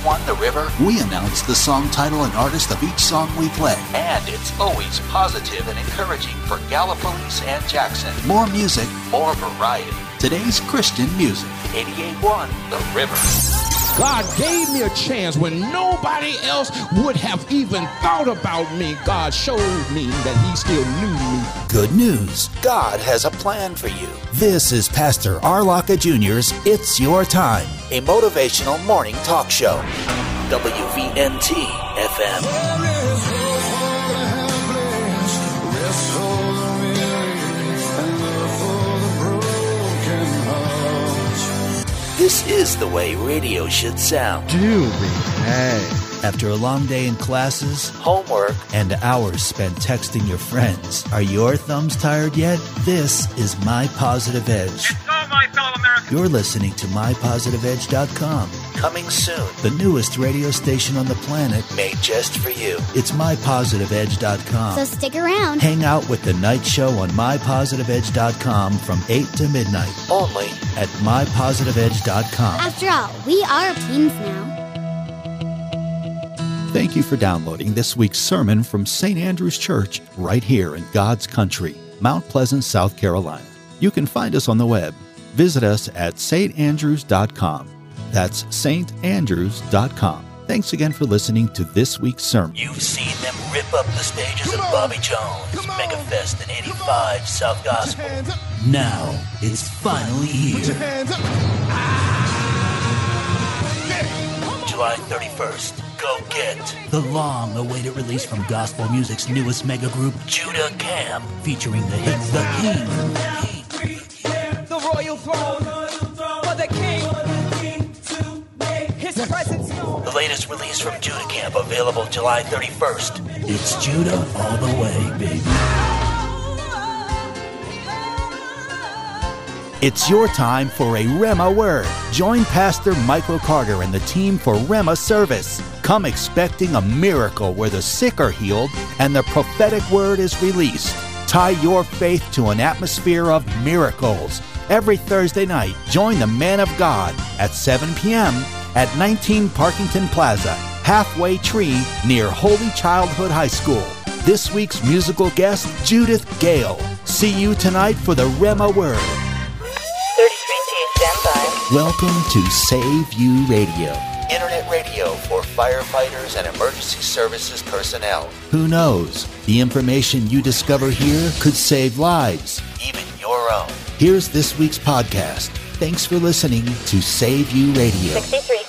88.1 The River, we announce the song title and artist of each song we play. And it's always positive and encouraging for Gallipolis and Jackson. More music, more variety. Today's Christian music. 88.1 The River. God gave me a chance when nobody else would have even thought about me. God showed me that he still knew me. Good news. God has a plan for you. This is Pastor Arlaka Jr.'s It's Your Time, a motivational morning talk show. WVNT FM. This is the way radio should sound. Do behave. After a long day in classes, homework, and hours spent texting your friends, are your thumbs tired yet? This is My Positive Edge. And so, my fellow Americans, you're listening to MyPositiveEdge.com. Coming soon, the newest radio station on the planet made just for you. It's MyPositiveEdge.com. So stick around. Hang out with the night show on MyPositiveEdge.com from 8 to midnight. Only at MyPositiveEdge.com. After all, we are teens now. Thank you for downloading this week's sermon from St. Andrew's Church right here in God's country, Mount Pleasant, South Carolina. You can find us on the web. Visit us at standrews.com. That's standrews.com. Thanks again for listening to this week's sermon. You've seen them rip up the stages of Bobby Jones, Megafest in 85, South Gospel. Now it's finally here. July 31st. Go get the long-awaited release from gospel music's newest mega group, Judah Camp, featuring the hits The King. The royal throne for the king to make his presence known. The latest release from Judah Camp, available July 31st. It's Judah all the way, baby. It's your time for a Rhema Word. Join Pastor Michael Carter and the team for Rhema service. Come expecting a miracle where the sick are healed and the prophetic word is released. Tie your faith to an atmosphere of miracles. Every Thursday night, join the Man of God at 7 p.m. at 19 Parkington Plaza, halfway tree near Holy Childhood High School. This week's musical guest, Judith Gale. See you tonight for the Rhema Word. 33T, stand by. Welcome to Save You Radio. Internet radio for firefighters and emergency services personnel. Who knows? The information you discover here could save lives, even your own. Here's this week's podcast. Thanks for listening to Save You Radio. 63.